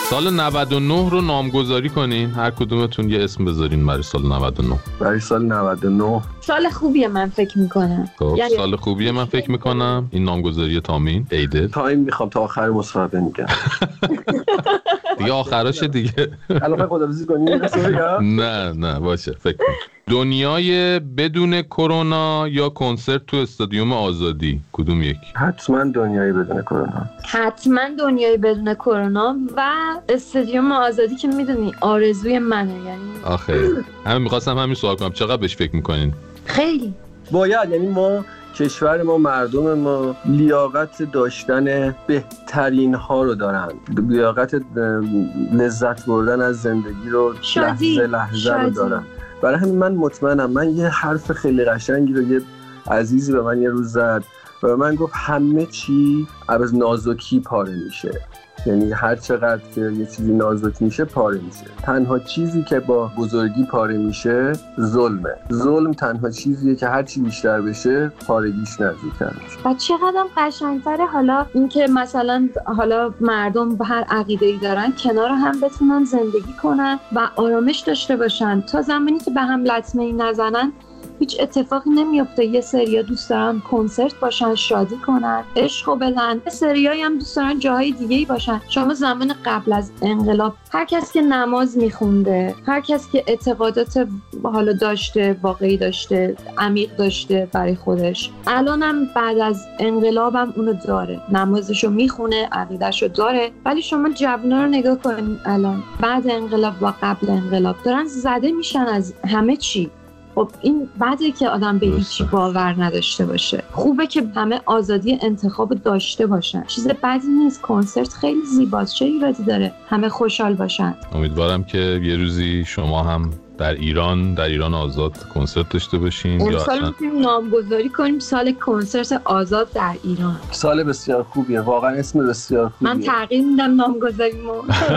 سال 99 رو نامگذاری کنین، هر کدومتون یه اسم بذارین برای سال 99. برای سال 99 سال خوبیه من فکر میکنم. خب سال خوبیه من فکر میکنم. این نامگذاری تامین عیده. تایم میخوام تا آخر مصاحبه میگم. دیگه آخراشه دیگه. الان خداحافظی کنیم. نه باشه فکر کنم. دنیای بدون کرونا یا کنسرت تو استادیوم آزادی، کدوم یک؟ حتما دنیای بدون کرونا. حتما دنیای بدون کرونا و استادیوم آزادی که میدونی آرزوی منه. یعنی آخه همین میخواستم همین سوال کنم، چقدر بهش فکر میکنین؟ خیلی باید، یعنی ما کشور ما، مردم ما لیاقت داشتن بهترین ها رو دارن، لیاقت لذت بردن از زندگی رو لحظه رو دارن. برای همین من مطمئنم. من یه حرف خیلی قشنگی رو یه عزیزی به من یه روز زد و من گفت همه چی از نازکی پاره میشه. یعنی هر چقدر که یه چیزی نازک میشه پاره میشه. تنها چیزی که با بزرگی پاره میشه ظلمه. ظلم تنها چیزیه که هر چی بیشتر بشه پارگیش نزدیکتر میشه. و چقدر قشنگتره حالا اینکه مثلا حالا مردم به هر عقیده‌ای دارن کنار هم بتونن زندگی کنن و آرامش داشته باشن. تا زمانی که به هم لطمه‌ای نزنن هیچ اتفاقی نمیفته. یه سریا دوست دارن کنسرت باشن، شادی کنن، عشق بدن. یه سریایی هم دوست دارن جاهای دیگه‌ای باشن. شما زمان قبل از انقلاب هر کس که نماز میخونده، هر کس که اعتقادات حالا داشته، واقعی داشته، عمیق داشته برای خودش، الانم بعد از انقلابم اونو داره، نمازشو میخونه، عقیدهشو داره. ولی شما جوونا رو نگاه کنید الان، بعد انقلاب و قبل انقلاب دارن زده میشن از همه چی. خب این بعده که آدم به هیچی باور نداشته باشه. خوبه که همه آزادی انتخاب داشته باشن، چیز بدی نیست. کنسرت خیلی زیباست، چه ایرادی داره همه خوشحال باشن. امیدوارم که یه روزی شما هم در ایران آزاد کنسرت داشته باشین. یا اصلا میتونیم نامگذاری کنیم سال کنسرت آزاد در ایران. سال بسیار خوبیه، واقعا اسم بسیار خوبیه. من تغییر میدم نامگذاریمو.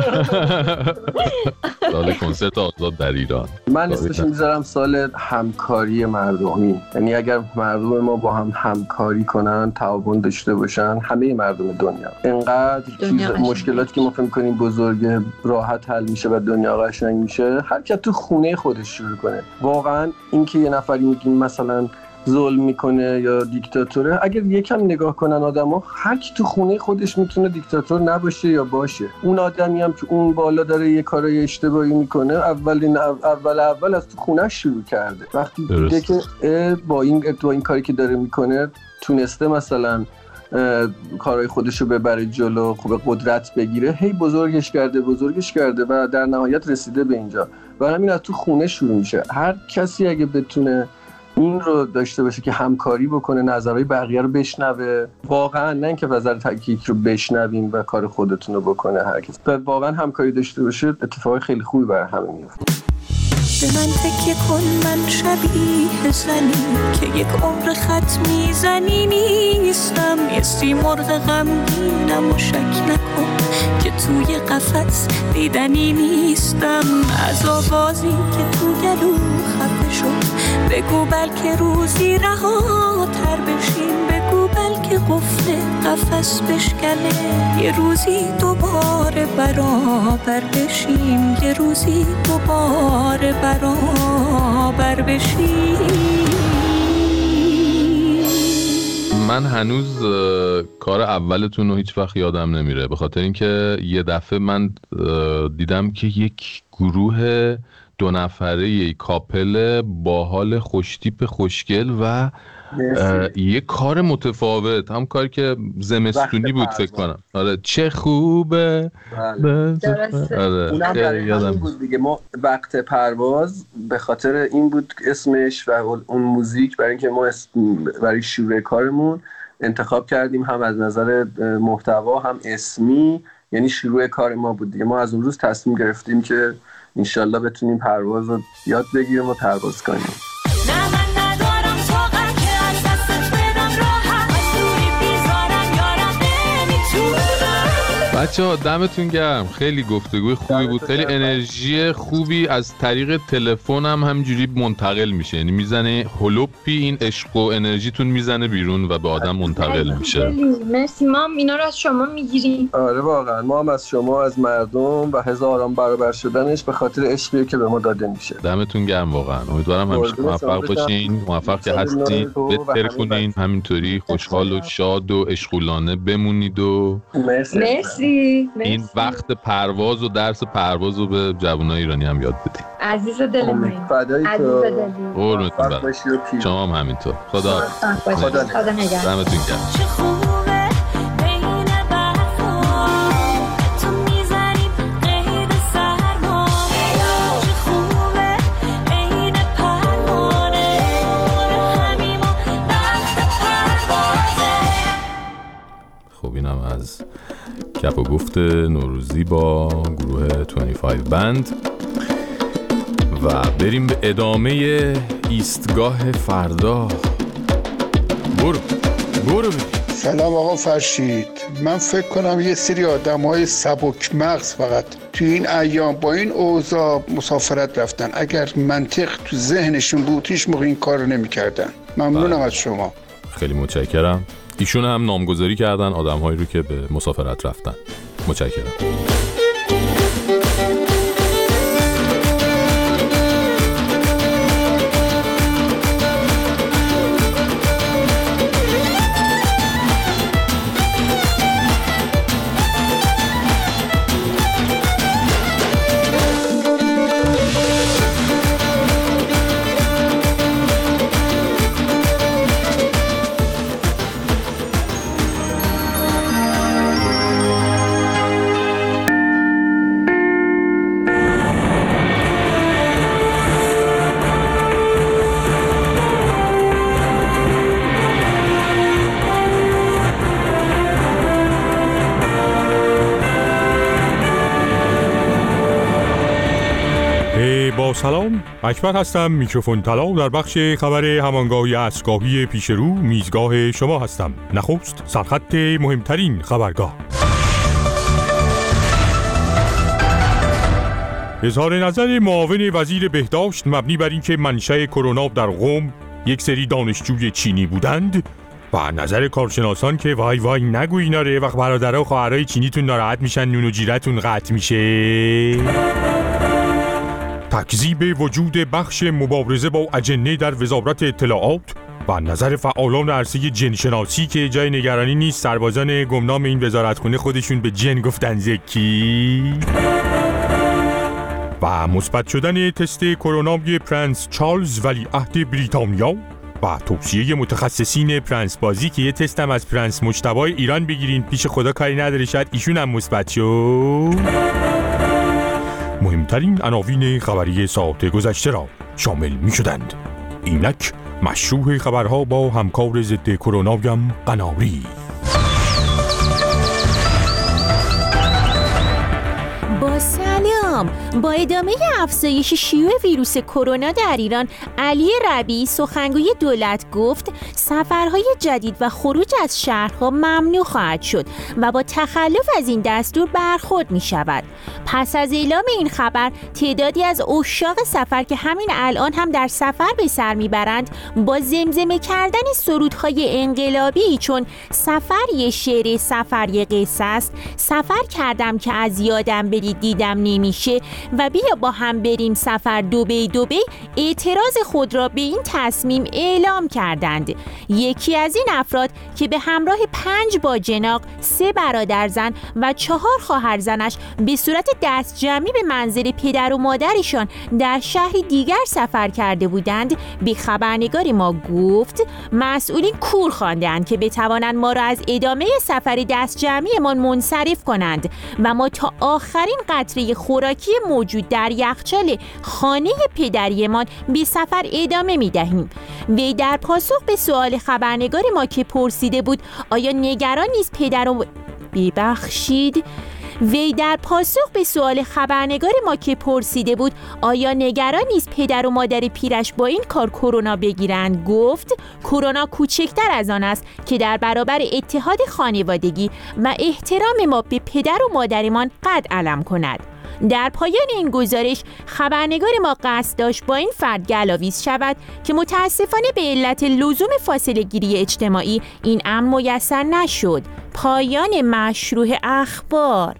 سال کنسرت آزاد در ایران. من اسمش میذارم سال همکاری مردمی. یعنی اگر مردم ما با هم همکاری کنن، تعاون داشته باشن، همه مردم دنیا، اینقدر مشکلاتی که ما فکر می‌کنیم بزرگ راحت حل میشه و دنیا قشنگ میشه. هر کی تو خونه خودش شروع کنه. واقعا اینکه یه نفری میگیم مثلا ظلم میکنه یا دیکتاتوره، اگر یکم نگاه کنن آدما، هر کی تو خونه خودش میتونه دیکتاتور نباشه یا باشه. اون آدمی هم که اون بالا داره یه کارای اشتباهی میکنه، اول از تو خونه‌اش شروع کرده. وقتی دیده که با این کاری که داره میکنه تونسته مثلا کارهای خودشو ببره جلو، خوب قدرت بگیره، هی بزرگش کرده و در نهایت رسیده به اینجا. و همین از تو خونه شروع میشه. هر کسی اگه بتونه این رو داشته باشه که همکاری بکنه، نظرهای بقیه رو بشنوه، واقعا نه اینکه نظر تکیک رو بشنویم و کار خودتون رو بکنه، هر کس واقعا همکاری داشته باشه، اتفاق خیلی خوبی برای همه میفته. به من تکیه کن، من شبیه زنی که یک عمر خط میزنی نیستم. یه سیمرغ غمگینم و شک نکن که توی قفس دیدنی نیستم. از آوازی که تو گلو خفه شد بگو بلکه روزی رهاتر بشیم، بگو بلکه قفل قفس بشکنه، یه روزی دوباره برابر بشیم، یه روزی دوباره برابر بشیم. من هنوز کار اولتون رو هیچ وقت یادم نمیره، به خاطر اینکه یه دفعه من دیدم که یک گروه 2 نفره، یک کاپل باحال خوشتیپ خوشگل و یه کار متفاوت، هم کاری که زمستونی بود فکر کنم. آره چه خوبه. آره اونم برای همین بود دیگه. ما وقت پرواز به خاطر این بود اسمش و اون موزیک، برای اینکه ما برای شروع کارمون انتخاب کردیم، هم از نظر محتوا هم اسمی، یعنی شروع کار ما بود دیگه. ما از اون روز تصمیم گرفتیم که انشالله بتونیم پرواز رو یاد بگیریم و پرواز کنیم. بچه‌ها دمتون گرم، خیلی گفتگوی خوبی بود، خیلی انرژی خوبی از طریق تلفن هم همینجوری منتقل میشه، یعنی میزنه هلوپی این عشق و انرژیتون میزنه بیرون و به آدم منتقل میشه. مرسی، ما اینا رو از شما میگیریم. آره واقعا ما هم از شما، از مردم و هزاران برابر شدنش به خاطر عشقی که به ما داده میشه. دمتون گرم واقعا، امیدوارم همیشه موفق باشین، موفق که هستین، بهتر کنین، همینطوری خوشحال و شاد و عشقولانه بمونید و مرسی. این وقت پرواز و درس پرواز رو به جوانای ایرانی هم یاد بدید. عزیز دل من، فدای تو، قربونتون برم. شما هم همینطور. خدا نگهدار. دمتون گرم. خب اینم از گپ و گفت نوروزی با گروه 25 بند و بریم به ادامه ایستگاه فردا. برو بریم. سلام آقا فرشید، من فکر کنم یه سری آدم‌های سبک مغز فقط تو این ایام با این اوضاع مسافرت رفتن. اگر منطق تو ذهنشون بود هیچ موقع این کارو نمی‌کردن. ممنونم از شما. خیلی متشکرم. ایشون هم نامگذاری کردن آدم‌هایی رو که به مسافرت رفتن. متشکرم. سلام، اکبر هستم، میکروفون طلا در بخش خبر همانگاهی اسکاهی پیش رو میزگاه شما هستم. نخست سرخط مهمترین خبرگاه. اظهار نظر معاون وزیر بهداشت مبنی بر اینکه منشأ کرونا در قم یک سری دانشجوی چینی بودند و نظر کارشناسان که وای وای نگو اینا رو وقت برادرها و خواهرای چینیتون ناراحت میشن نون و جیرتون قطع میشه. تکذیب وجود بخش مبارزه با اجنه در وزارت اطلاعات و نظر فعالان عرصه جنشناسی که جای نگرانی نیست سربازان گمنام این وزارتخونه خودشون به جن گفتن زکی. و مثبت شدن تست کرونای پرنس چارلز ولیعهد بریتانیا و توصیه متخصصین پرنس بازی که یه تستم از پرنس مجتبی ایران بگیرین، پیش خدا کاری نداره شاید ایشون هم مثبت شد. مهمترین عناوین خبری ساعت گذشته را شامل می شدند. اینک مشروع خبرها با همکار ضد کرونایم قناری. با ادامه افزایش شیوع ویروس کرونا در ایران، علی ربیعی سخنگوی دولت گفت سفرهای جدید و خروج از شهرها ممنوع خواهد شد و با تخلف از این دستور برخورد می شود. پس از اعلام این خبر، تعدادی از عشاق سفر که همین الان هم در سفر به سر میبرند با زمزمه کردن سرودهای انقلابی چون سفر یه شعر، سفر یه قصه است، سفر کردم که از یادم بری دیدم نمیشه و بیا با هم بریم سفر دبی اعتراض خود را به این تصمیم اعلام کردند. یکی از این افراد که به همراه 5 باجناق، 3 برادرزن و 4 خواهرزنش به صورت دستجمعی به منزل پدر و مادرشان در شهری دیگر سفر کرده بودند، به خبرنگار ما گفت مسئولین کور خواندند که بتوانند ما را از ادامه سفر دستجمعیمان منصرف کنند و ما تا آخرین قطره خوراکی موجود در یخچال خانه پدریمان به سفر ادامه می‌دهیم. وی در پاسخ به سوال خبرنگار ما که پرسیده بود آیا نگران نیست پدر و وی در پاسخ به سوال خبرنگار ما که پرسیده بود آیا نگران نیست پدر و مادر پیرش با این کار کرونا بگیرند، گفت کرونا کوچکتر از آن است که در برابر اتحاد خانوادگی و احترام ما به پدر و مادرمان قد علم کند. در پایان این گزارش خبرنگار ما قصد داشت با این فرد گلاویز شود که متاسفانه به علت لزوم فاصله گیری اجتماعی این امر میسر نشد. پایان مشروع اخبار.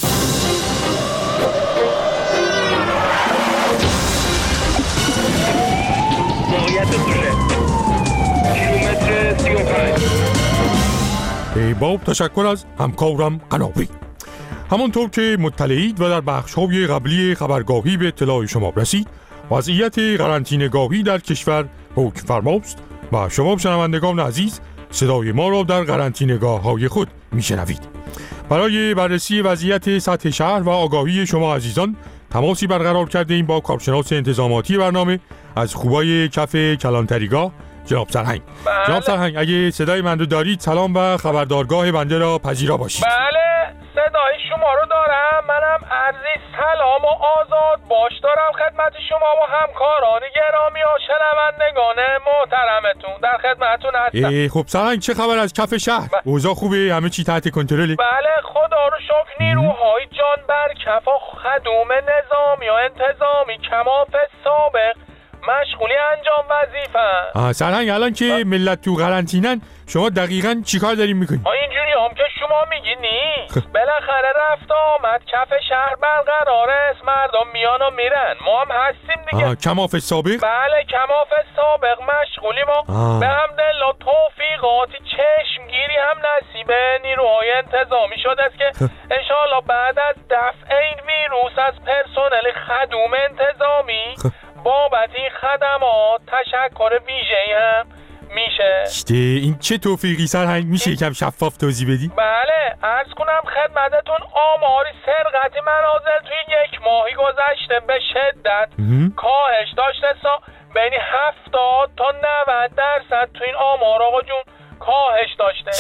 باب تشکر از همکارم قناوی. همانطور که مطلعید و در بخش‌های قبلی خبرگاهی به اطلاع شما رسید، وضعیت قرنطینه‌گاهی در کشور حکم فرماست و شما شنوندگان عزیز صدای ما را در قرنطینه‌گاه‌های خود میشنوید. برای بررسی وضعیت سطح شهر و آگاهی شما عزیزان تماسی برقرار کرده ایم با کارشناس انتظاماتی برنامه از خوبای کف کلانتریگاه جناب سرهنگ. جناب سرهنگ، اگه صدای من رو دارید سلام و خبردارگاه بنده را پذیرا باشید. بله، صدای شما رو دارم. منم عرضی سلام و آزاد باش دارم خدمت شما و همکاران گرامی و شنوندگان محترمتون. در خدمتتون هستم. خب سرهنگ، چه خبر از کف شهر؟ اوضاع خوبه؟ همه چی تحت کنترله؟ بله، خدا رو شکر نیروهای جان بر کف و خدوم نظامی و انتظامی کماف سابق مشغولی انجام وظیفه. سرهنگ، الان که ملت تو قرنطینه‌ن شما دقیقاً چیکار دارین میکنین؟ اینجوری هم که شما میگی نیست. بالاخره رفت آمد کف شهر برقرار است، مردم میان و میرن، ما هم هستیم دیگه. کماف سابق؟ بله، کماف سابق مشغولی ما. به حمدالله توفیقاتی چشمگیری هم نصیب نیروهای انتظامی شده است که انشاءالله بعد از دفع این ویروس از پرسنل خدوم انتظامی بابت این خدمات تشکر ویژه‌ای هم میشه. این چه توفیقی سرهنگ؟ میشه یکم شفاف توضیح بدی؟ بله، عرض کنم خدمتتون آماری سرقت منازل توی یک ماهی گذشته به شدت کاهش داشته. بین 70 تا 90% تو این آمار آقا جون کاهش داشته.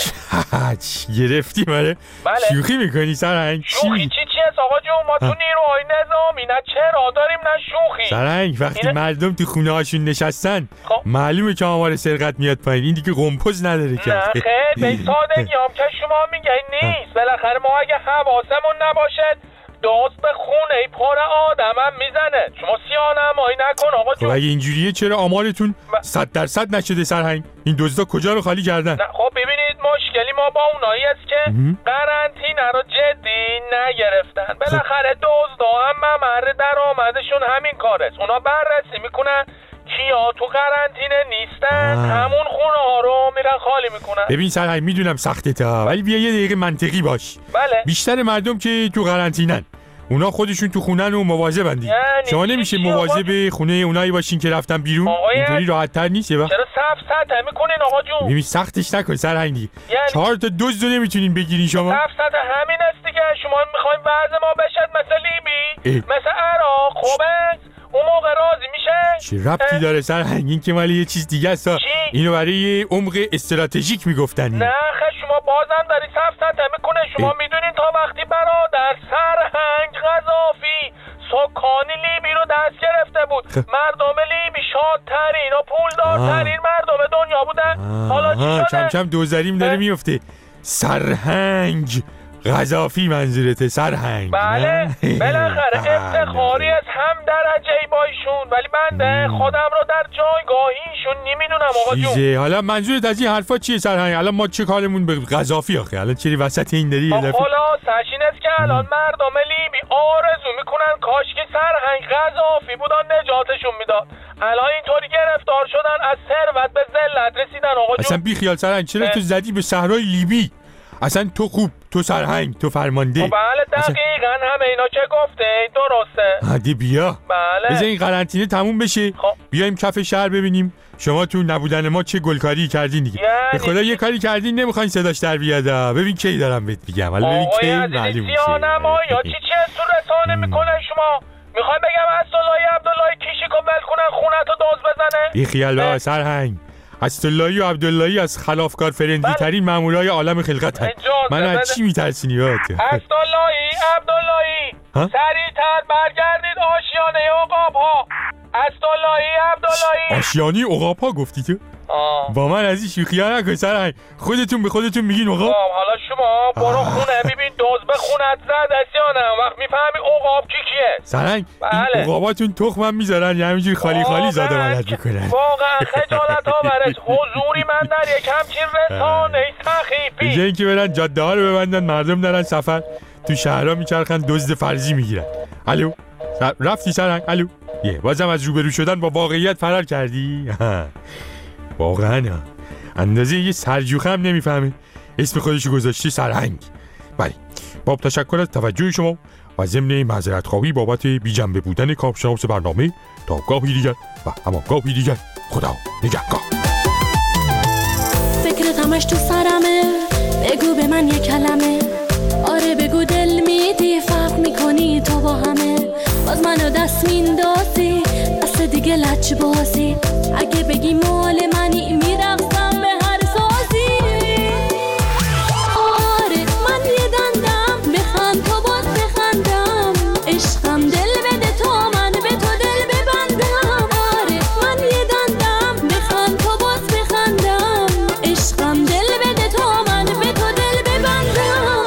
گرفتی ماره؟ بله. شوخی میکنی سرهنگ؟ شوخی چیه آقا جون؟ ما تو نیروهای نظامی نه چرا داریم نه شوخی. سرهنگ، وقتی مردم تو خونه هاشون نشستن معلومه که آمار سرقت میاد پایین. این دیگه قمپوز نداره که. نه خیر، به سادگی هم که شما میگین نیست. بالاخره ما اگه حواسمون نباشه دست به خونه پر آدم هم میزنه. شما سیانمایی نکن آقا جون. اگه اینجوریه چرا آمارتون 100% نشده سرهنگ؟ این دزدا کجا رو خالی کردن؟ نه خب ببینید، مشکلی ما با اونایی است که قرنطینه رو جدی نگرفتن. بالاخره دزدا هم ممر درآمدشون همین کاره است. اونا بررسی میکنن کیا تو قرنطینه نیستن، همون خونه ها رو میرن خالی میکنن. ببین سرهنگ، میدونم سخته تا، ولی بیا یه دقیقه منطقی باش. بله. بیشتر مردم که تو قرنطینن اونا خودشون تو خونن و مواظبن دیگه. شما نمیشه مواظب خونه اونایی باشین که رفتن بیرون؟ اینطوری راحت تر نیست؟ چرا سفسطه میکنین آقا جون؟ ببین سختش نکن سرهنگ دیگه. 4 تا دزد نمیتونین بگیرین شما. سفسطه همین است دیگه. شما میخواین وضع ما بشد مثل لیبی، مثل عراق؟ خوبه اون موقع راضی میشه؟ چه ربطی داره سرهنگ؟ این که مالی یه چیز دیگه است. اینو برای عمق استراتژیک میگفتن. نه خب شما بازم داری سفسطه میکنه. شما میدونین تا وقتی برادر سرهنگ قذافی سکان لیبی رو دست گرفته بود مردم لیبی شادترین و پولدارترین مردم دنیا بودن. حالا چی شده؟ کم کم دوزاریم داره میفته. سرهنگ قذافی منظورته سرهنگ؟ بله، بالاخره افتخاری از هم درجه ای با ایشون، ولی بنده خودم رو در جایگاه ایشون نمیدونم آقا جون. حالا منظورت از این حرفا چیه سرهنگ؟ الان ما چه کارمون به قذافی آخه؟ الان چری وسط این داری؟ خلاصش این است که الان مردم لیبی آرزو میکنن کاش که سرهنگ قذافی بودن نجاتشون میداد. الان اینطوری گرفتار شدن، از ثروت به ذلت رسیدن آقا جون. اصلا بی خیال سرهنگ، چرا تو زدی به صحرای لیبی؟ اصلا تو خوب، تو سرهنگ، تو فرمانده. بله دقیقاً همه اینا که گفته درسته. هدی بیا. بله. بذار این قرنطینه تموم بشه. بیایم کف شهر ببینیم شما تو نبودن ما چه گلکاری کردین دیگه. به خدا یه کاری کردین نمیخواین صداش در بیاد. ببین کی دارم بهت میگم. حالا ببین کی معلوم میشه. یا چی تو رسانه میکنن شما؟ میخوای بگم عبدالله کیشیکو ول کنن خونتو دزد بزنه؟ بی خیال بابا سرهنگ. اسداللهی و عبداللهی از خلافکار فرندلی ترین مامورای عالم خلقت هست. من از چی میترسینی یاد؟ اسداللهی عبداللهی سریعتر برگردید آشیانه عقاب ها. اسداللهی عبداللهی آشیانه عقاب ها گفتی تو؟ با من از این شوخی ها نکن سرهنگ. خودتون به خودتون میگین عقاب. حالا شما برو خونه ببین دوز به خونت زد است یا نه. وقت میفهمی عقاب کیه سرهنگ. این عقاباتون تخمم میذارن یا همینجوری خالی خالی زاده ولد میکنن. واقعا خجالت آورش. حضوری من در یک همچین رسانه سخیفی. اینجا اینکه برن جاده ها رو ببندن مردم دارن سفر تو شهرها میچرخن دزد فرضی میگیرن. الو رفتی سرهنگ؟ الو بازم از روبرو شدن با واقعیت فرار کردی؟ واقعا اندازه یه سرجوخه هم نمیفهمه اسم خودشو گذاشته سرهنگ. بله با تشکر از توجه شما و ضمن معذرت خواهی بابت بی جنبه بودن کارشناس برنامه تا گاهی دیگر و همان گاهی دیگر خدا نگهدار. فکرت همش تو سرمه بگو به من یک کلمه. آره بگو دل میدی فرق میکنی تو با همه. باز منو دست میندازی دست دیگه لچ بازی. اگه بگی مال منی میرقصم به هر سازی. آره من یه دندم بخند تو باز بخندم. عشقم دل بده تا من به تو دل ببندم. آره من یه دندم بخند تو باز بخندم. عشقم دل بده تا من به تو دل ببندم.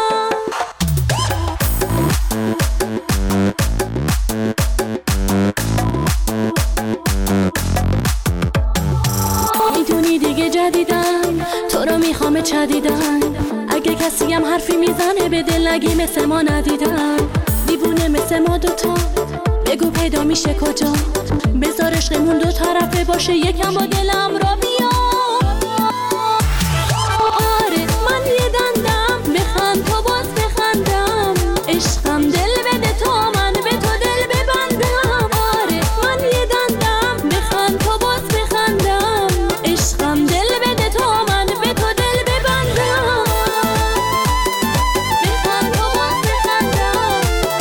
میدونی دیگه جدیدم تو رو میخوام چدیدن. اگه کسی هم حرفی میزنه به دل نگی مثل ما ندیدن. دیوونه مثل ما دوتا بگو پیدا میشه کجا. بذار عشقمون دو طرفه باشه یکم با دلم را بیا. آره من یه دندم بخند تو باز بخندم. عشقم دل بده تا من به تو دل ببندم. آره من یه دندم بخند تو باز بخندم. عشقم دل بده تا من به تو دل ببندم. بخند تو باز بخندم.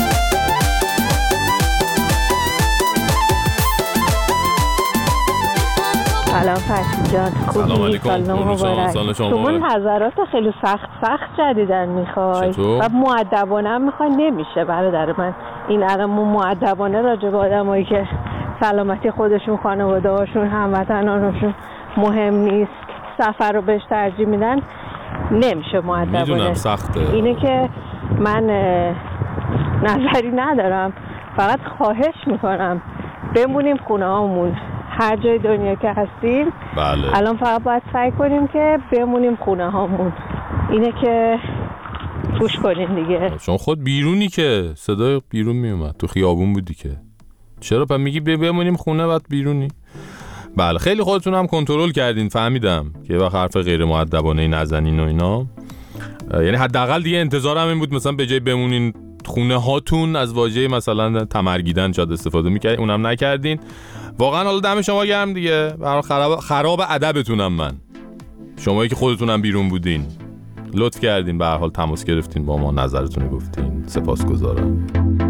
سلام فرشی جان. سلام علیکم. سال شما. تو نظرات خیلی سخت جدیدن میخوای و مؤدبانه هم میخوای نمیشه برادر من. این الان مؤدبانه راجع به آدمایی که سلامتی خودشون خانواده هاشون هموطنانشون مهم نیست سفر رو بهش ترجیح میدن نمیشه مؤدبانه. میدونم سخته. اینه که من نظری ندارم فقط خواهش میکنم بمونیم خونه هامون هر جای دنیا که هستیم. بله. الان فقط باید سعی کنیم که بمونیم خونه هامون. اینه که توش کنیم دیگه. شما خود بیرونی که صدای بیرون میومد تو خیابون بودی که چرا پس میگی بمونیم خونه بعد بیرونی؟ بله خیلی خودتون هم کنترل کردین فهمیدم که وقت حرف غیر مؤدبانه نزنین و اینا. یعنی حداقل دیگه انتظارم این بود مثلا به جای بمونین خونه هاتون از واژه مثلا تمرگیدن شاید استفاده میکردین اونم نکردین. واقعا حالا دم شما گرم دیگه. خراب ادبتونم من. شمایی که خودتونم بیرون بودین لطف کردین به هر حال تماس گرفتین با ما نظرتون رو گفتین. سپاسگزارم.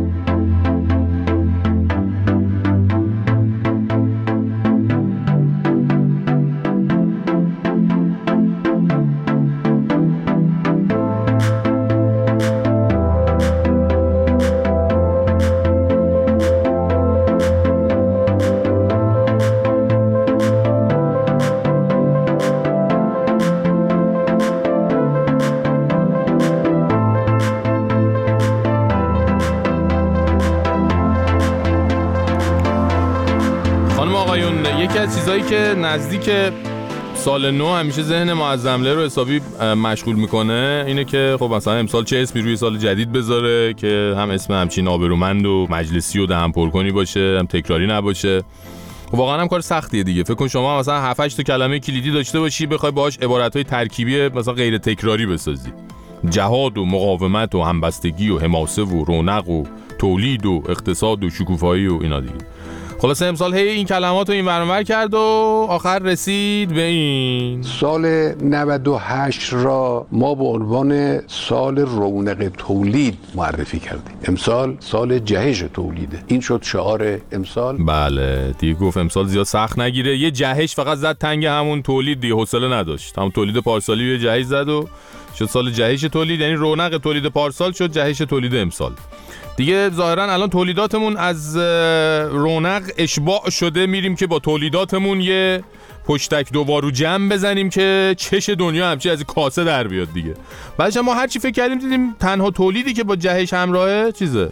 یکی از چیزایی که نزدیک سال نو همیشه ذهن معظمله رو حسابی مشغول میکنه اینه که خب مثلا امسال چه اسمی روی سال جدید بذاره که هم اسم همچین آبرومند و مجلسی و دهن پرکنی باشه هم تکراری نباشه. واقعا هم کار سختیه دیگه. فکر کن شما مثلا 7-8 تا کلمه کلیدی داشته باشی بخوای باهاش عبارت‌های ترکیبی مثلا غیر تکراری بسازی. جهاد و مقاومت و همبستگی و حماسه و رونق و تولید و اقتصاد و شکوفایی و اینا دیگه. خلاصه امسال هی این کلمات رو این ور کرد و آخر رسید به این سال 98 را ما به عنوان سال رونق تولید معرفی کردیم. امسال سال جهش تولیده. این شد شعار امسال. بله دیگه گفت امسال زیاد سخت نگیره. یه جهش فقط زد تنگ همون تولید دیگه، حوصله نداشت. همون تولید پارسالی یه جهش زد و شد سال جهش تولید، یعنی رونق تولید پارسال شد جهش تولید امسال. دیگه ظاهرا الان تولیداتمون از رونق اشباع شده، میریم که با تولیداتمون یه پشتک دوبارو جمع بزنیم که چش دنیا همچی از کاسه در بیاد دیگه. بعدش ما هرچی فکر کردیم دیدیم تنها تولیدی که با جهش همراهه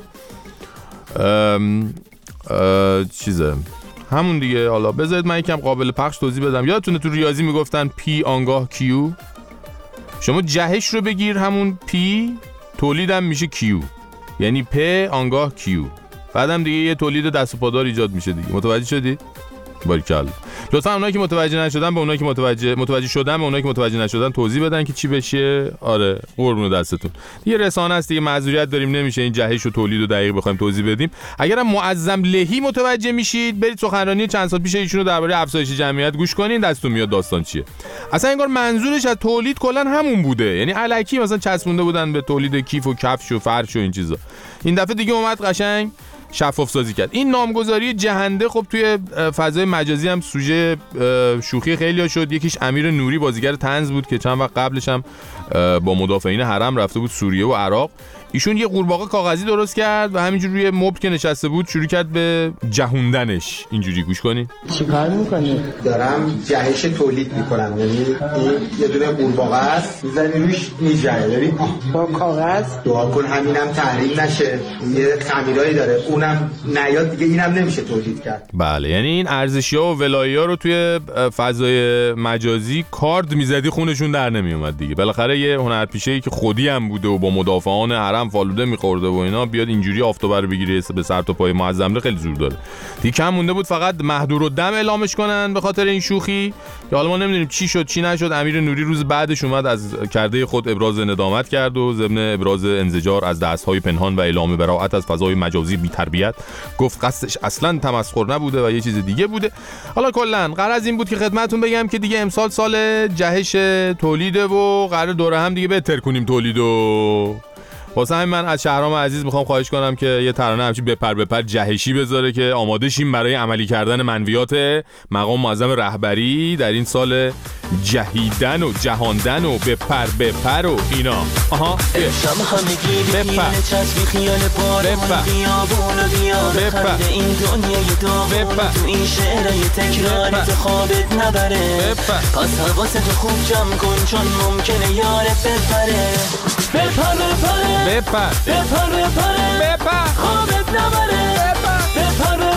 چیزه همون دیگه. حالا بذارید من یکم قابل پخش توضیح بدم. یادتونه تو ریاضی میگفتن پی آنگاه کیو؟ شما جهش رو بگیر همون پی، تولیدم میشه کیو، یعنی پ آنگاه کیو. بعدم دیگه یه تولید دست و پادار ایجاد میشه دیگه. متوجه شدید؟ باریکلا. لطفا اونایی که متوجه نشدن به اونایی که متوجه شدن به اونایی که متوجه نشدن توضیح بدن که چی بشه. آره قربون دستتون. دیگه رسانه است دیگه، معذوریت داریم نمیشه این جهش و تولید رو دقیق بخوایم توضیح بدیم. اگرم معظم لهی متوجه میشید برید سخنرانی چند سال پیش ایشونو درباره افزایش جمعیت گوش کنین، دستتون میاد داستان چیه. اصلا انگار منظورش از تولید کلا همون بوده، یعنی الکی مثلا چسبونده بودن به تولید کیف و کفش و فرش و این چیزا. این دفعه دیگه اومد قشنگ شفاف سازی کرد. این نامگذاری جهنده خب توی فضای مجازی هم سوژه شوخی خیلی‌ها شد. یکیش امیر نوری بازیگر طنز بود که چند وقت قبلش هم با مدافعین حرم رفته بود سوریه و عراق. ایشون یه قورباغه کاغذی درست کرد و همینجور روی مبل که نشسته بود شروع کرد به جهوندنش. اینجوری گوش کنید. چی کار می‌کنی؟ دارم جهش تولید می‌کنم. یعنی این یه دونه قورباغه است، می‌زنی روش میجهه. ببین با کاغذ دعا کن همینم تحریم نشه. یه خمیرایی داره اونم نیاد دیگه، اینم نمیشه تولید کرد. بله یعنی این ارزشی‌ها و ولایی‌ها رو توی فضای مجازی کارد می‌زدی خونشون در نمیومد دیگه. بالاخره یه هنرپیشه‌ای که خودی هم بوده و با مدافعان حرم فالوده می‌خورده و اینا بیاد اینجوری آفتابه رو بگیره به سر تا پای معظم خیلی زور داره. دیگه کم مونده بود فقط محظورالدم اعلامش کنن به خاطر این شوخی. یا حالا ما نمی‌دونیم چی شد چی نشد. امیر نوری روز بعدش اومد از کرده خود ابراز ندامت کرد و ضمن ابراز انزجار از دست‌های پنهان و اعلام براءت از فضای مجازی بی‌تربیت گفت قصدش اصلاً تمسخر نبوده و یه چیز دیگه بوده. حالا کلاً قرار این بود که خدمتتون بگم که دیگه امسال سال جهش تولیده و قرار دوره هم دیگه بهتر کنیم تولیدو. واسه همین من از شهرام عزیز میخوام خواهش کنم که یه ترانه همچین بپر جهشی بذاره که آماده شیم برای عملی کردن منویات مقام معظم رهبری در این سال جهیدن و جهاندن و بپر و اینا. آها شام همگی بپر چسبی خیال بارون خیابون و بیا بخنده این دنیای داغون تو این شعرهای تکراری تو خوابت نبره. پس حواست خوب جمع کن چون ممکنه یارت بپره. بپر خوابت نبره. بپر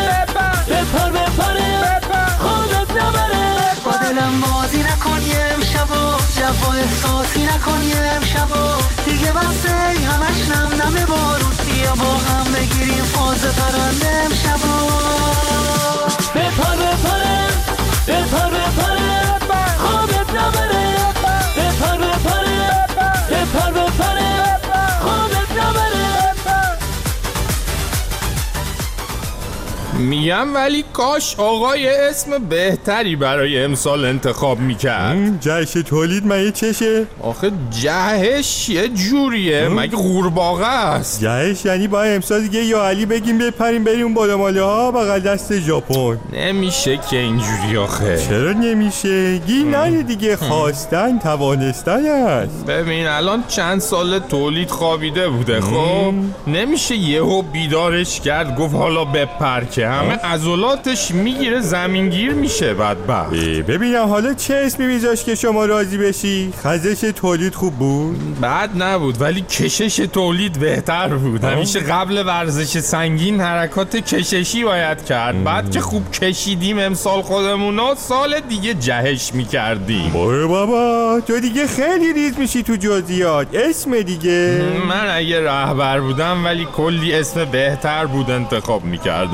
خوابت نبره. با دلم بازی نکن یه امشبا، جوا احساسی نکن یه امشبا، دیگه بسه همش نم بارون، بیا با هم بگیریم فاز پرنده امشبا. بپر خوابت نبره. میگم ولی کاش آقای اسم بهتری برای امسال انتخاب میکرد. جهش تولید مگه چشه؟ آخه جهش یه جوریه مگه قورباغه است. جهش یعنی باید امسال دیگه یا علی بگیم بپریم بریم اون بالاماله ها بغل دست ژاپن. نمیشه که اینجوری آخه. چرا نمیشه؟ گی نه دیگه، خواستن توانستن است. ببین الان چند سال تولید خوابیده بوده، خب نمیشه یهو بیدارش کرد گفت حالا بپر که همه عضلاتش میگیره زمینگیر میشه بدبخت. ببینم حالا چه اسمی میذاش که شما راضی بشی؟ خزش تولید خوب بود؟ بد نبود ولی کشش تولید بهتر بود. همیشه قبل ورزش سنگین حرکات کششی باید کرد. بعد که خوب کشیدیم امسال خودمونو سال دیگه جهش میکردیم. باره بابا تو دیگه خیلی ریز میشی تو جزئیات. اسم دیگه من اگه رهبر بودم ولی کلی اسم بهتر بود انتخاب میکردم. تو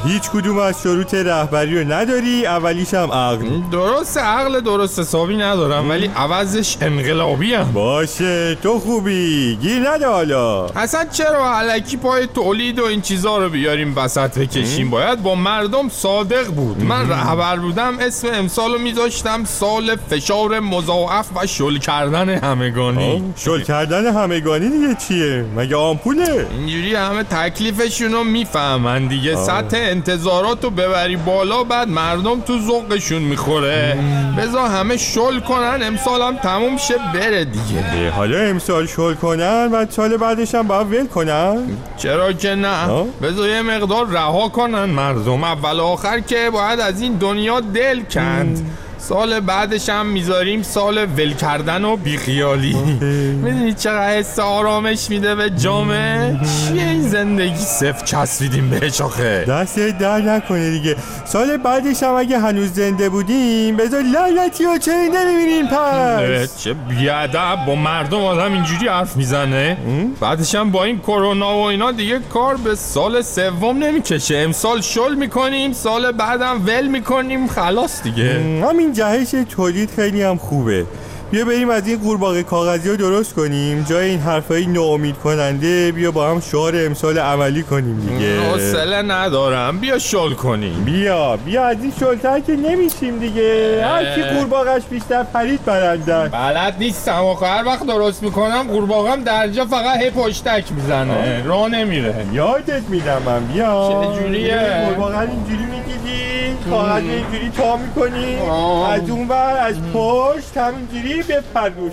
هیچ کدوم از شروط رهبری رو نداری، اولیش هم عقل. درسته عقل درست حسابی ندارم ولی عوضش انقلابی هم. باشه تو خوبی، گیر نده حالا. اصلا چرا الکی پای تولید و این چیزا رو بیاریم وسط بکشیم؟ باید با مردم صادق بود. من رهبر بودم اسم امسالو میذاشتم سال فشار مضاعف و شل کردن همگانی. شل کردن همگانی دیگه چیه؟ مگه آمپوله؟ اینجوری همه تکلیفشونو میفهمن دیگه. سطح انتظاراتو ببری بالا بعد مردم تو ذوقشون میخوره. بذار همه شل کنن امسال هم تموم شه بره دیگه. حالا امسال شل کنن و سال بعدش هم باید ول کنن؟ چرا که نه؟ بذار یه مقدار رها کنن مردم. اول آخر که باید از این دنیا دل کند. سال بعدش هم میذاریم سال ول کردن و بیخیالی. میدونی چقدر حس آرامش میده به جامعه؟ چیه این زندگی صفر چسبیدیم بهش آخه؟ دست در نکنه دیگه. سال بعدش هم اگه هنوز زنده بودیم بذار لعنتی ها چرا نمیبینیم پس؟ چه بیادب با مردم آدم اینجوری حرف میزنه؟ بعدش هم با این کرونا و اینا دیگه کار به سال سوم نمیکشه. امسال شل میکنیم سال بعدم ول میکنیم خلاص دیگه. همین جهش تولید خیلی هم خوبه. بیا بریم از این قورباغه کاغذی رو درست کنیم، جای این حرفای ناامید کننده بیا با هم شعار امسال عملی کنیم دیگه. حوصله ندارم، بیا شل کنیم. بیا از این شلتر که نمیشیم دیگه. هر کی قورباغه‌اش بیشتر پرید برندن. بلد نیستم و هر وقت درست میکنم قورباغه‌م درجا فقط هی پشتک میزنه راه نمیره. یادت میدم من. بیا چه جوریه؟ قورباغه اینجوری میگیری، کاغذ اینجوری تا میکنی، از اون ور از پشت همینجوری بپردوش.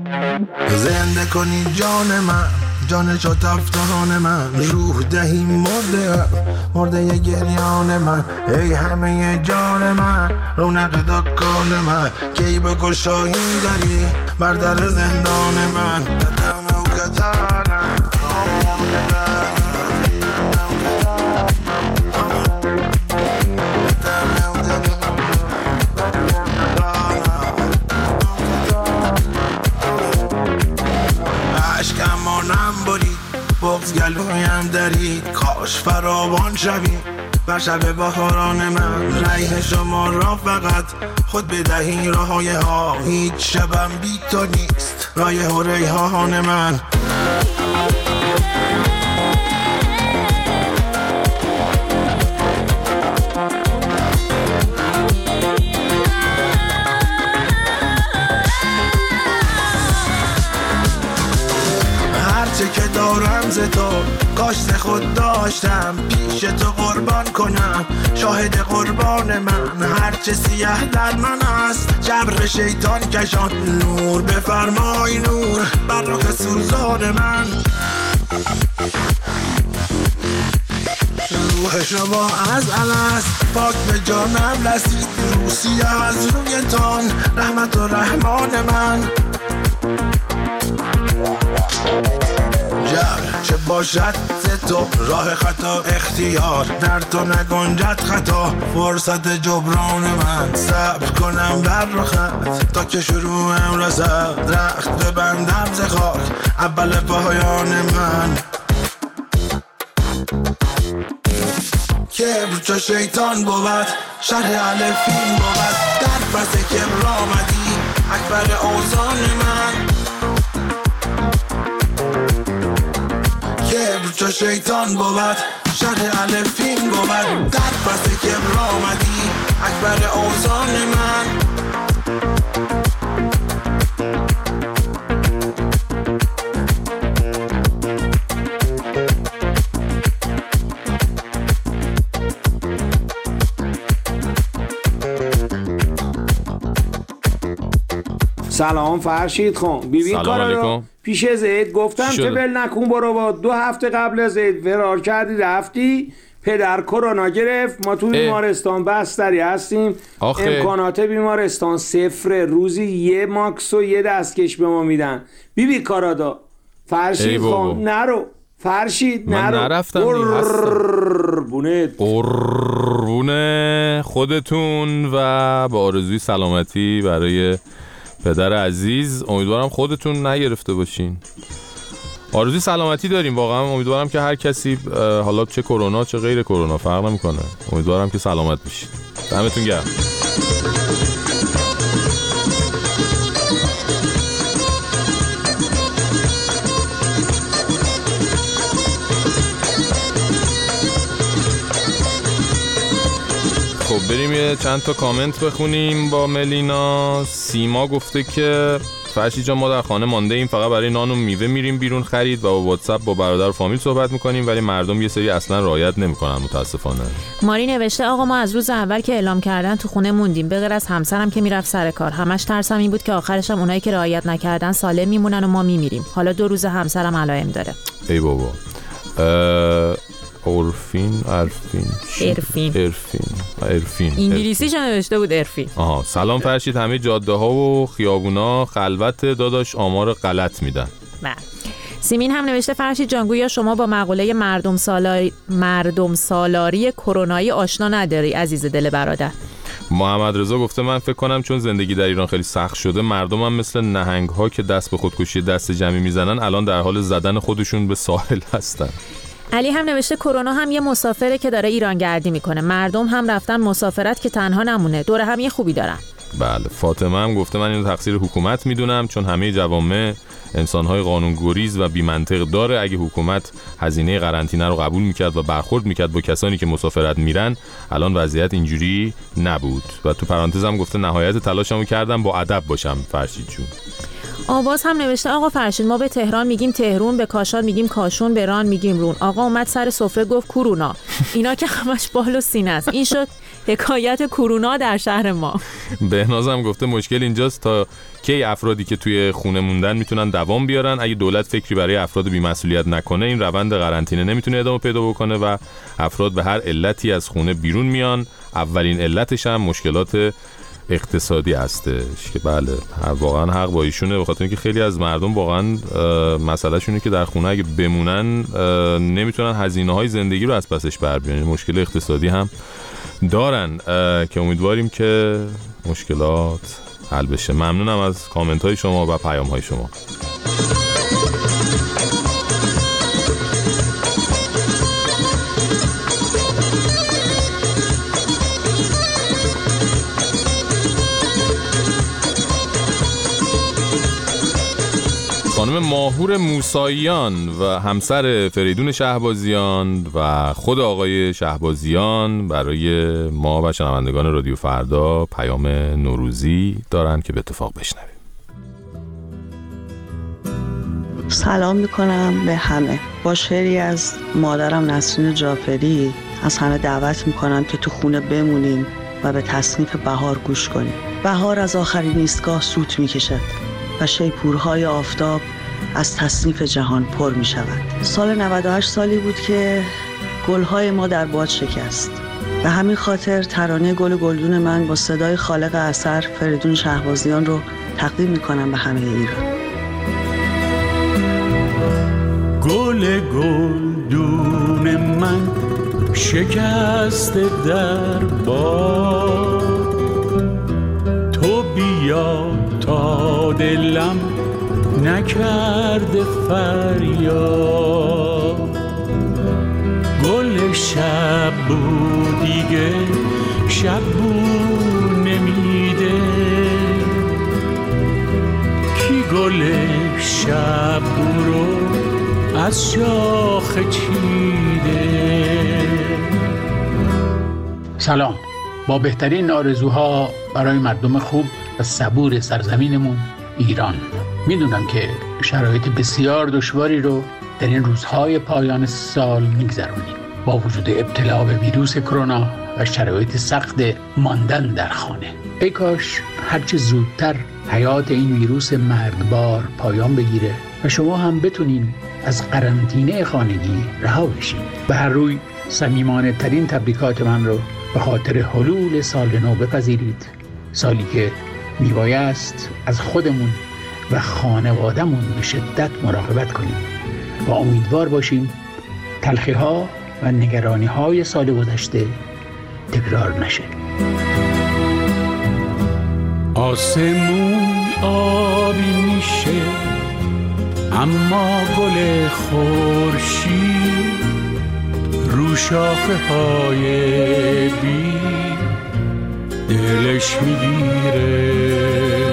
زنده کنی جان من، جان شد افتان من، روح دهی مرده گریان من، ای همه جان من، رونق دکان من، کی به گشایی داری بر در زندان من. قدم و قطارم بغض گلویم درید، کاش فراوان شوی بر شب بهاران من. ریح شما را فقط خود بدهی راهای ها، هیچ شبم بی تو نیست رایح و ریحان من. هرچه که دارم ز تو کاش ز خود داشتم، پیش تو قربان کنم شاهد قربان من. هرچه سیاه در من است جبر شیطان کشان، نور بفرمای نور بر رخ سوزان من. روح شما از الست پاک به جانم رسید، روسیه از رویتان رحمت و رحمان من. چه باشد ز تو راه خطا اختیار، در تو نگنجد خطا فرصت جبران من. صبر کنم بر رخت تا که شروعم رسد، رخت ببندم ز خاک اول پایان من. کبر چو شیطان بود شرح الفین بود، در پس کبر آمدی اکبر اوزان من. کبر چو شیطان بود شرح الفین بود، در پس کبر آمدی اکبر اوزان من. سلام فرشید خان. بیبی کارا پیش زید گفتم که ول نکن برو. با 2 هفته قبل از عید فرار کردی رفتی، پدر کرونا گرفت، ما تو بیمارستان بستری هستیم. امکانات بیمارستان صفر، روزی 1 ماکس و 1 دستکش به ما میدن. بیبی کارادا فرشید خان نرو، فرشید نرو. من نرفتم قربونه خودتون و با آرزوی سلامتی برای پدر عزیز. امیدوارم خودتون نگرفته باشین. آرزوی سلامتی داریم واقعا. امیدوارم که هر کسی حالا چه کرونا چه غیر کرونا فرق نمیکنه، امیدوارم که سلامت بشید. دمتون گرم. خب بریم یه چند تا کامنت بخونیم با ملینا. سیما گفته که فرشید جان ما در خانه مانده ایم، فقط برای نان و میوه میریم بیرون خرید و با واتساپ با برادر و فامیل صحبت میکنیم، ولی مردم یه سری اصلا رعایت نمیکنن متاسفانه. ماری نوشته آقا ما از روز اول که اعلام کردن تو خونه موندیم، به غیر از همسرم که میرفت سر کار. همش ترسم این بود که آخرش هم اونایی که رعایت نکردن سالم میمونن و ما میمیریم. حالا 2 روز همسرم علائم داره. ای بابا. ارفین انگلیسیش نوشته بود ارفین. سلام فرشید، همه جاده ها و خیابونا خلوت داداش، آمار غلط میدن. بله. سیمین هم نوشته فرشید جانگویا شما با مقوله مردم سالاری کرونایی آشنا نداری عزیز دل برادر. محمد رضا گفته من فکر کنم چون زندگی در ایران خیلی سخت شده، مردم هم مثل نهنگ ها که دست به خودکشی دست جمعی میزنن الان در حال زدن خودشون به ساحل هستن. علی هم نوشته کرونا هم یه مسافره که داره ایران گردی میکنه، مردم هم رفتن مسافرت که تنها نمونه، دور هم یه خوبی دارن. بله. فاطمه هم گفته من اینو تقصیر حکومت میدونم، چون همه جوامع انسان‌های قانونگریز و بی‌منطق داره. اگه حکومت هزینه قرنطینه رو قبول میکرد و برخورد میکرد با کسانی که مسافرت میرن، الان وضعیت اینجوری نبود. و تو پرانتز هم گفته نهایت تلاشمو کردم با ادب باشم فرشید جون. آواز هم نوشته آقا فرشید ما به تهران میگیم تهرون، به کاشان میگیم کاشون، به ران میگیم رون. آقا اومد سر سفره گفت کرونا. اینا که همش بال و سینه است. این شد حکایت کرونا در شهر ما. بهناز هم گفته مشکل اینجاست تا کی افرادی که توی خونه موندن میتونن دوام بیارن. اگه دولت فکری برای افراد بی‌مسئولیت نکنه، این روند قرنطینه نمیتونه ادامه پیدا بکنه و افراد به هر علتی از خونه بیرون میان. اولین علتش هم مشکلات اقتصادی هستش که بله واقعا حق با ایشونه، به خاطر اینکه خیلی از مردم واقعا مسئله شونه که در خونه اگه بمونن نمیتونن هزینه‌های زندگی رو از پسش بر بیارن. مشکل اقتصادی هم دارن که امیدواریم که مشکلات حل بشه. ممنونم از کامنت های شما و پیام های شما. خانم ماهور موساییان و همسر فریدون شهبازیان و خود آقای شهبازیان برای ما و شنوندگان رادیو فردا پیام نوروزی دارن که به اتفاق بشنویم. سلام میکنم به همه. با شعری از مادرم نسرین جعفری از همه دعوت میکنم که تو خونه بمونیم و به تصنیف بهار گوش کنیم. بهار از آخرین ایستگاه سوت میکشد و شیپورهای آفتاب از تصنیف جهان پر می شود. سال 98 سالی بود که گلهای ما در باد شکست. به همین خاطر ترانه گل گلدون من با صدای خالق اثر فریدون شهبازیان رو تقدیم می کنم به همه ایران. گل گلدون من شکست در باد، تو بیا تا دلم نکرده فریاد. گل شب بود دیگه شب بود نمیده، کی گل شب رو از شاخ چیده. سلام، با بهترین آرزوها برای مردم خوب و صبور سرزمینمون ایران. میدونم که شرایط بسیار دشواری رو در این روزهای پایان سال میگذرونیم. با وجود ابتلا به ویروس کرونا و شرایط سخت ماندن در خانه، ای کاش هرچه زودتر حیات این ویروس مرگبار پایان بگیره و شما هم بتونین از قرنطینه خانگی رها بشین. به هر روی صمیمانه ترین تبریکات من رو به خاطر حلول سال نو بپذیرید. سالی که میبایست از خودمون و خانوادهمون به شدت مراقبت کنیم و امیدوار باشیم تلخی‌ها و نگرانی‌های سال گذشته تکرار نشه. آسمون آبی میشه، اما گل خورشید رو شاخه های بی دلش میگیره،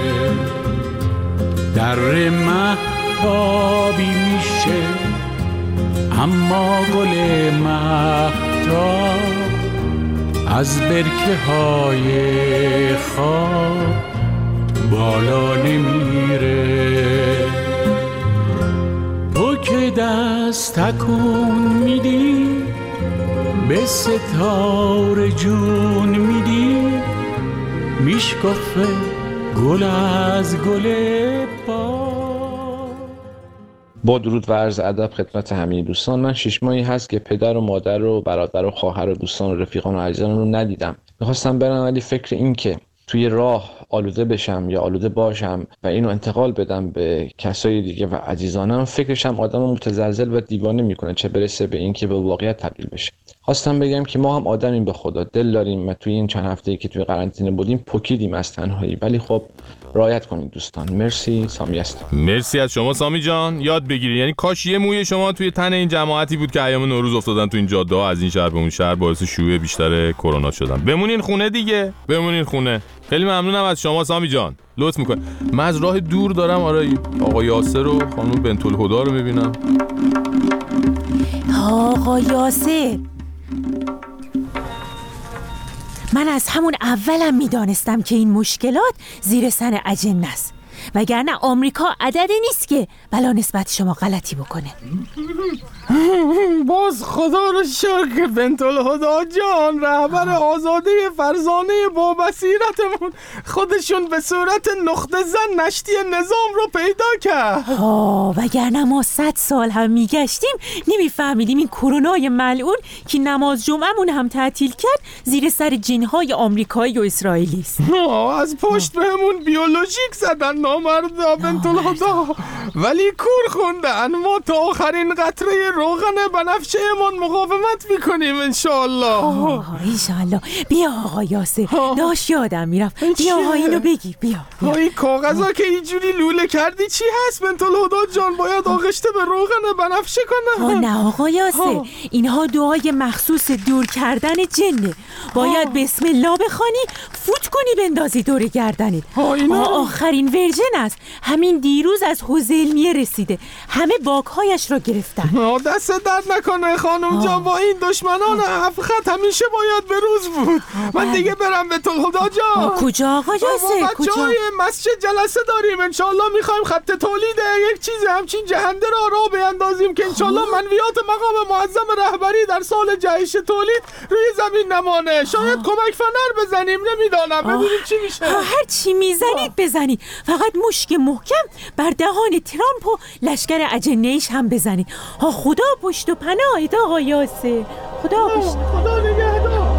در مهتابی میشه اما گل مهتاب از برکه های خواب بالا نمیره. تو که دست تکون میدی به ستاره جون میدی، میشکفه گل از گل با درود و عرض ادب خدمت همه دوستان. من 6 ماهی هست که پدر و مادر و برادر و خواهر و دوستان و رفیقان و عزیزان رو ندیدم. میخواستم برم ولی فکر این که توی راه آلوده بشم یا آلوده باشم و اینو انتقال بدم به کسای دیگه و عزیزانم، فکرشم آدم متزلزل و دیوانه میکنه، چه برسه به این که به واقعیت تبدیل بشه. خواستم بگم که ما هم آدمیم به خدا، دل داریم و توی این چند هفته‌ای که توی قرنطینه بودیم پکیدیم از تنهایی، ولی خب رعایت کنید دوستان. مرسی. سامی هستم. مرسی از شما سامی جان. یاد بگیرید، یعنی کاش یه موی شما توی تن این جماعتی بود که ایام نوروز افتادن تو این جاده‌ها، از این شهر به اون شهر باعث شیوع بیشتر کرونا شدن. بمونین خونه دیگه، بمونین خونه. خیلی ممنونم از شما سامی جان، لطف میکنم. من از راه دور دارم آره آقا یاسر و خانم بنت الهدی رو میبینم. آقا یاسر، من از همون اولم میدانستم که این مشکلات زیر سر اجنه است، وگرنه آمریکا عددی نیست که بلا نسبت شما غلطی بکنه. باز خدا رو شکر بنت الهدی جان، رهبر آزاده فرزانه با بصیرتمون، خودشون به صورت نقطه زن نشتی نظام رو پیدا کرد. وگرنه ما 100 سال هم میگشتیم نمیفهمیدیم این کرونای ملعون که نماز جمعمون هم تعطیل کرد زیر سر جنهای آمریکایی و اسرائیلی است. از پشت بهمون بیولوژیک زدن نامردا بنت الهدی، ولی کور خوندن. ما تا آخرین قطره روغن بنفشه‌مان مقاومت میکنیم انشالله. انشالله. بیا آقا یاسر، داشت یادم میرفت. بیا آقا اینو بگیر. بیا این کاغذا که اینجوری لوله کردی چی هست بنت الهدی جان؟ باید آغشته به روغن بنفشه کنم. نه آقا یاسر، اینها دعای مخصوص دور کردن جنه. باید بسم الله بخوانی، فوت کنی بندازی دور گردنت. آخرین ورژن است، همین دیروز از حوزلمیه رسیده، همه باگ‌هایش را گرفتن. دست درد نکنه خانم جان، با این دشمنان هفخط همیشه باید به روز بود. من دیگه برم به الهدی جان. کجا آقا یاسر؟ کجا؟ مسجد جلسه داریم انشالله، میخوایم خط تولید یک چیز همچین جهنده را بیندازیم که انشالله منویات مقام معظم رهبری در سال جهش تولید روی زمین نمانه. شاید کمک فنر بزنیم، نمیدانم، ببینیم چی میشه. هر چی میزنید بزنید، فقط مشک محکم بر دهان ترامپ و لشکر اجنه‌ایش هم بزنید. خدا پشت و پناهت آقا یاسر، خدا پشت. خدا نگهدار.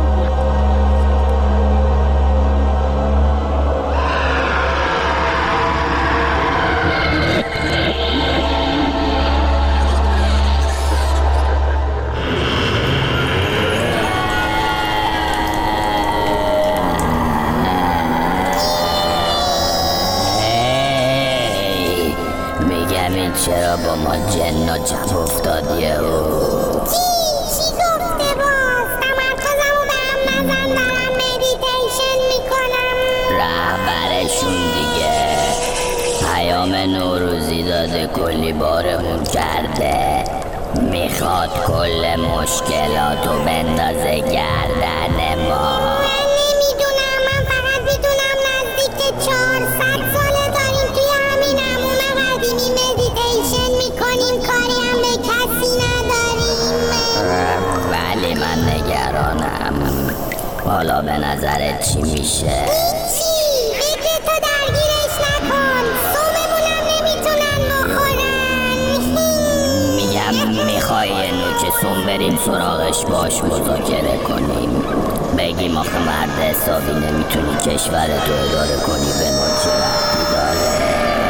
چرا با ما جنا جب افتادیه چی گفته باز؟ تمرکزمو به هم نزن، دارم مدیتیشن میکنم. رهبرشون دیگه پیام نوروزی داده، کلی بارمون کرده، میخواد کل مشکلاتو بندازه گردن ما. من نمیدونم، من فقط میدونم نزدیک 400 ساله داریم توی همین همون قدیمی مدیتیشن میکنیم، کاری هم به کسی نداریم. ولی من نگرانم. حالا به نظرت چی میشه؟ چی؟ فکرتو درگیرش نکن، صوممونم نمیتونن بخورن. میگم میخوای یه نوک سوم بریم سراغش، باش مذاکره کنیم، بگیم آخه مرد حسابی نمیتونی کشورتو اداره کنی، به ما چه ربطی داره؟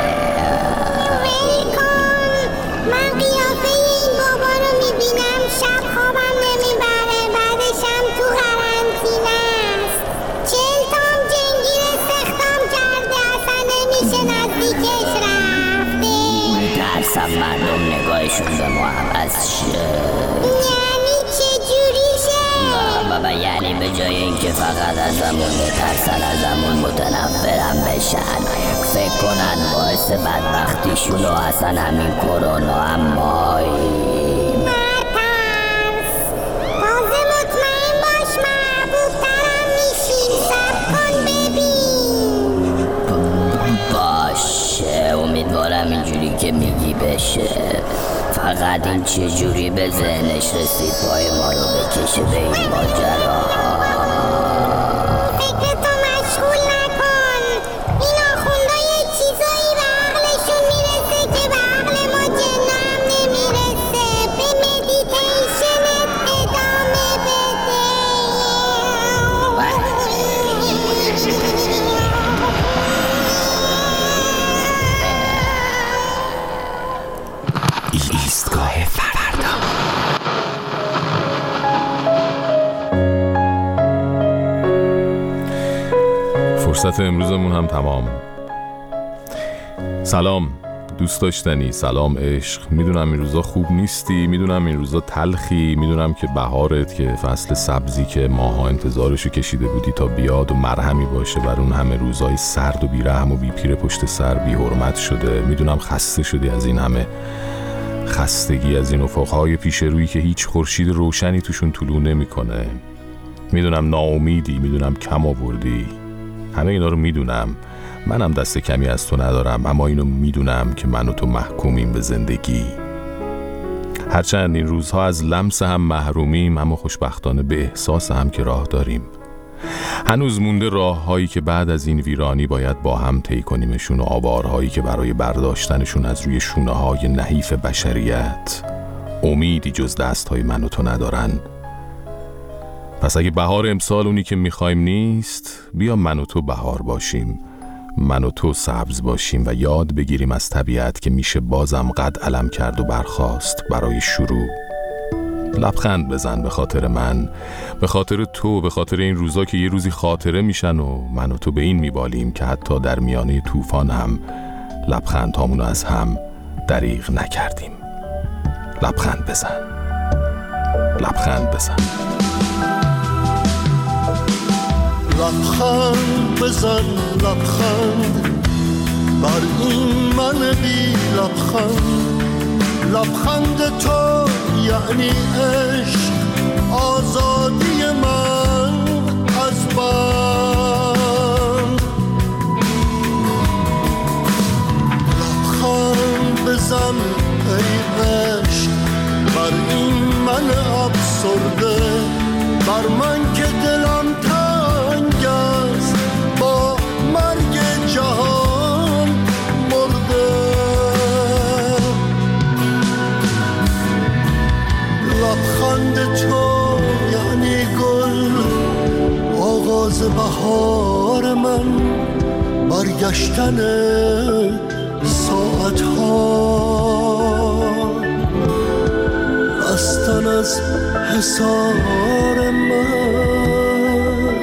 من قیافه این بابا رو میبینم، شب خوابم نمیبره، بعدشم تو قرنطینه است. 40 تام جنگیر استخدام کرده، اصلا نمیشه نزدیکش رفته. میترسم میترسم مردم نگاهشون به ما عوض شه. یعنی چجوریشه؟ بابا یعنی به جای اینکه فقط ازمون بترسن ازمون متنفرم بشن، فکر کنن باعث بدبختیشون و اصلا همین کرونا هم ماییم. نترس، تازه مطمئن باش محبوبترم میشیم. سب کن ببین. باشه امیدوارم اینجوری که میگی بشه. فقط این چجوری به ذهنش رسید پای ما رو بکشه به این ماجرا. فکرتو مشغول نکن. این آخوندا یه چیزایی به عقلشون میرسه که به عقل ما جنا هم نمیرسه. به مدیتیشنت ادامه بده. ایستگاه فردا. فرصت امروزمون هم تمام. سلام دوست داشتنی، سلام عشق. میدونم این روزا خوب نیستی، میدونم این روزا تلخی، میدونم که بهارت که فصل سبزی که ماها انتظارشو کشیده بودی تا بیاد و مرهمی باشه بر اون همه روزای سرد و بیرحم و بی پیر پشت سر بی حرمت شده. میدونم خسته شدی از این همه خستگی، از این افقهای پیش روی که هیچ خورشید روشنی توشون طلوع نمیکنه. میدونم ناامیدی، میدونم کم آوردی، همه اینا رو میدونم. منم دست کمی از تو ندارم، اما اینو میدونم که من و تو محکومیم به زندگی. هرچند این روزها از لمس هم محرومیم، اما خوشبختانه به احساس هم که راه داریم. هنوز مونده راههایی که بعد از این ویرانی باید با هم طی کنیمشون و آوارهایی که برای برداشتنشون از روی شونه‌های نحیف بشریت امیدی جز دستهای من و تو ندارن. پس اگه بهار امسال اونی که میخوایم نیست، بیا من و تو بهار باشیم، من و تو سبز باشیم و یاد بگیریم از طبیعت که میشه بازم قد علم کرد و برخاست برای شروع. لبخند بزن به خاطر من، به خاطر تو، به خاطر این روزا که یه روزی خاطره میشن و من و تو به این میبالیم که حتی در میانه طوفان هم لبخند هامونو از هم دریغ نکردیم. لبخند بزن، لبخند بزن. لبخند بزن، لبخند بر این من بی لبخند. لبخند تو یعنی عشق، آزادی من از بند. لبخند بزن ای عشق بر این من افسرده، بر من که دلم تنگ است با مرگ جهان مرده. لبخند تو یعنی گل، آغاز بهار من، برگشتن ساعتها، رستن از حصار من.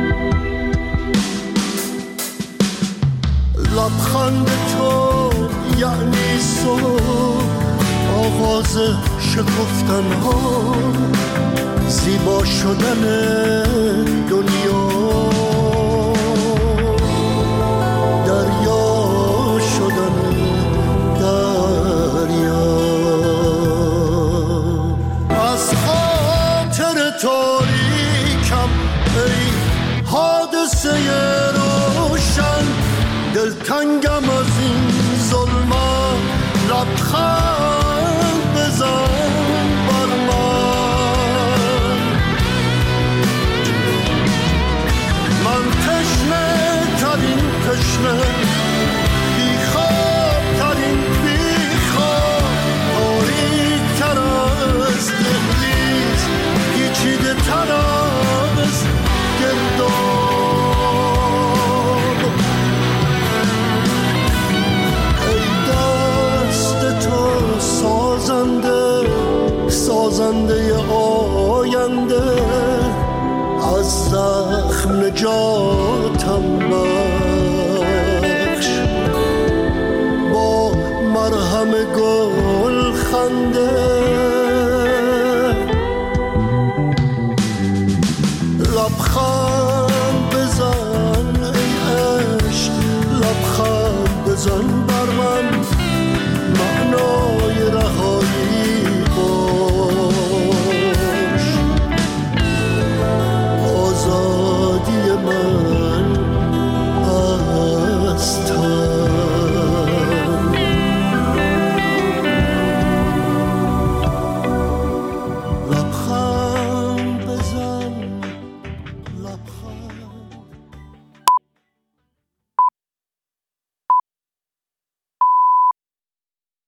لبخند تو یعنی صبح، آغاز شکفتن ها، زیبا شدن دنیا، دریا شدن دریا. از خاطر تاریکم ای حادثه روشن، دلتنگم از این ظلمت. لبخند بزن بر من، من تشنه ترین تشنه، بیخواب ترین بیخواب، تاریک تر از دهلیز، پیچیده تر از گرداب. ای دست تو بر همه گل خنده